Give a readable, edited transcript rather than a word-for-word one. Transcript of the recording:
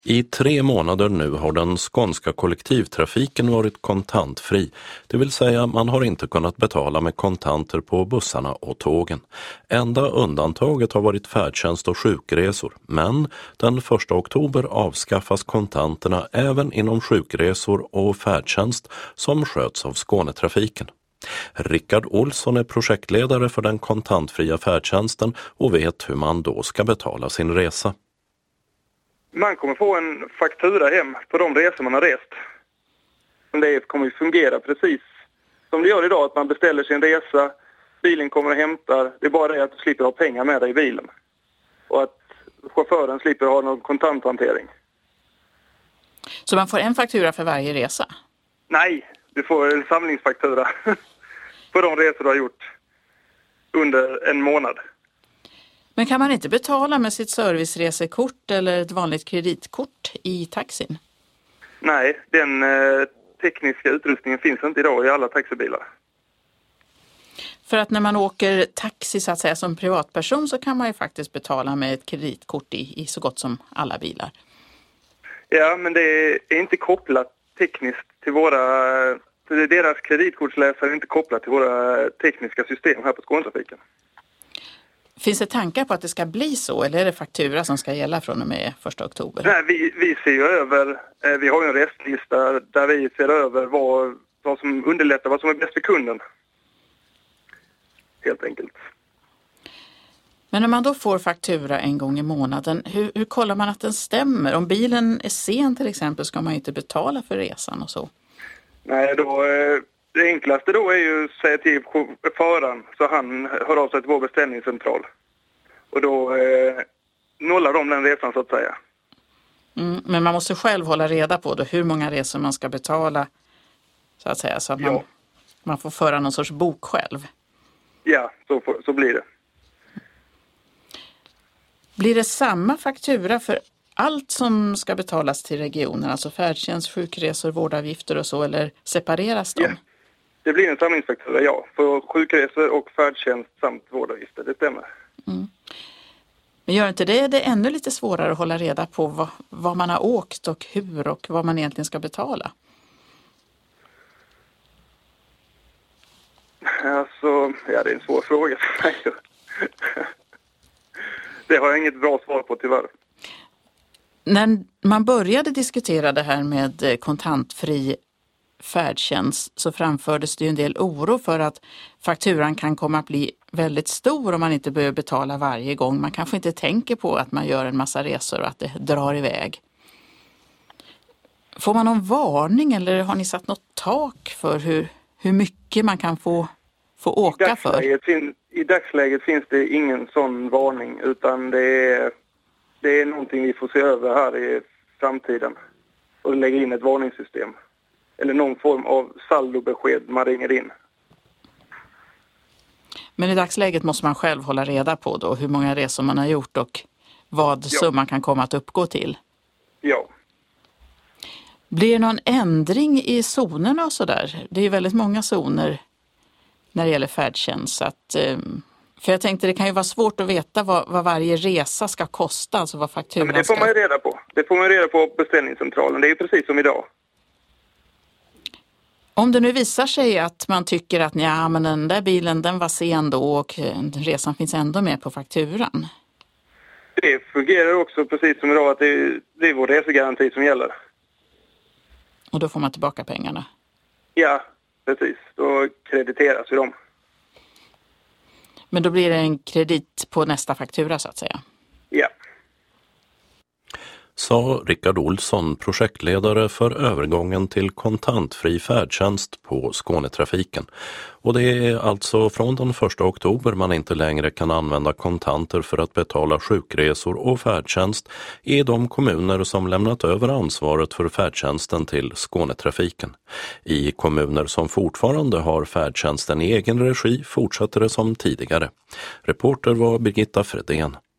I 3 månader nu har den skånska kollektivtrafiken varit kontantfri, det vill säga man har inte kunnat betala med kontanter på bussarna och tågen. Enda undantaget har varit färdtjänst och sjukresor, men den 1 oktober avskaffas kontanterna även inom sjukresor och färdtjänst som sköts av Skånetrafiken. Rickard Olsson är projektledare för den kontantfria färdtjänsten och vet hur man då ska betala sin resa. Man kommer få en faktura hem på de resor man har rest. Det kommer att fungera precis som det gör idag, att man beställer sin resa, bilen kommer och hämtar. Det är bara det att du slipper ha pengar med dig i bilen. Och att chauffören slipper ha någon kontanthantering. Så man får en faktura för varje resa? Nej, du får en samlingsfaktura på de resor du har gjort under en månad. Men kan man inte betala med sitt serviceresekort eller ett vanligt kreditkort i taxin? Nej, den tekniska utrustningen finns inte idag i alla taxibilar. För att när man åker taxi så att säga som privatperson så kan man ju faktiskt betala med ett kreditkort i så gott som alla bilar. Ja, men det är inte kopplat tekniskt till deras kreditkortsläsare är inte kopplat till våra tekniska system här på Skånetrafiken. Finns det tankar på att det ska bli så eller är det faktura som ska gälla från och med 1 oktober? Nej, vi ser ju över, vi har ju en restlista där vi ser över vad som underlättar, vad som är bäst för kunden. Helt enkelt. Men när man då får faktura en gång i månaden, hur kollar man att den stämmer? Om bilen är sen till exempel ska man ju inte betala för resan och så. Nej, det enklaste då är ju att säga till föraren så han hör av sig till vår beställningscentral. Och då nollar de den resan så att säga. Men man måste själv hålla reda på då hur många resor man ska betala så att säga. Så att man får föra någon sorts bok själv. Ja, så blir det. Blir det samma faktura för allt som ska betalas till regionen? Alltså färdtjänst, sjukresor, vårdavgifter och så, eller separeras de? Ja, det blir en samlingsfaktura, ja. För sjukresor och färdtjänst samt vårdavgifter, det stämmer. Men gör inte det ännu lite svårare att hålla reda på vad man har åkt och hur och vad man egentligen ska betala? Alltså, ja, det är en svår fråga. Det har jag inget bra svar på tyvärr. När man började diskutera det här med kontantfri färdtjänst så framfördes det ju en del oro för att fakturan kan komma att bli väldigt stor om man inte behöver betala varje gång. Man kanske inte tänker på att man gör en massa resor och att det drar iväg. Får man någon varning eller har ni satt något tak för hur mycket man kan få åka för? I dagsläget finns det ingen sån varning utan det är någonting vi får se över här i framtiden och lägga in ett varningssystem. Eller någon form av saldobesked man ringer in. Men i dagsläget måste man själv hålla reda på då hur många resor man har gjort och vad summan kan komma att uppgå till. Ja. Blir det någon ändring i zonerna och sådär? Det är ju väldigt många zoner när det gäller färdtjänst. Så att, för jag tänkte det kan ju vara svårt att veta vad varje resa ska kosta. Alltså vad fakturan men det får man ju reda på. Det får man reda på beställningscentralen. Det är ju precis som idag. Om det nu visar sig att man tycker att men den där bilen den var sen då och resan finns ändå med på fakturan. Det fungerar också precis som idag att det är vår resegaranti som gäller. Och då får man tillbaka pengarna? Ja, precis. Då krediteras ju dem. Men då blir det en kredit på nästa faktura så att säga? Ja. Sa Rickard Olsson, projektledare för övergången till kontantfri färdtjänst på Skånetrafiken. Och det är alltså från den 1 oktober man inte längre kan använda kontanter för att betala sjukresor och färdtjänst i de kommuner som lämnat över ansvaret för färdtjänsten till Skånetrafiken. I kommuner som fortfarande har färdtjänsten i egen regi fortsätter det som tidigare. Reporter var Birgitta Fredén.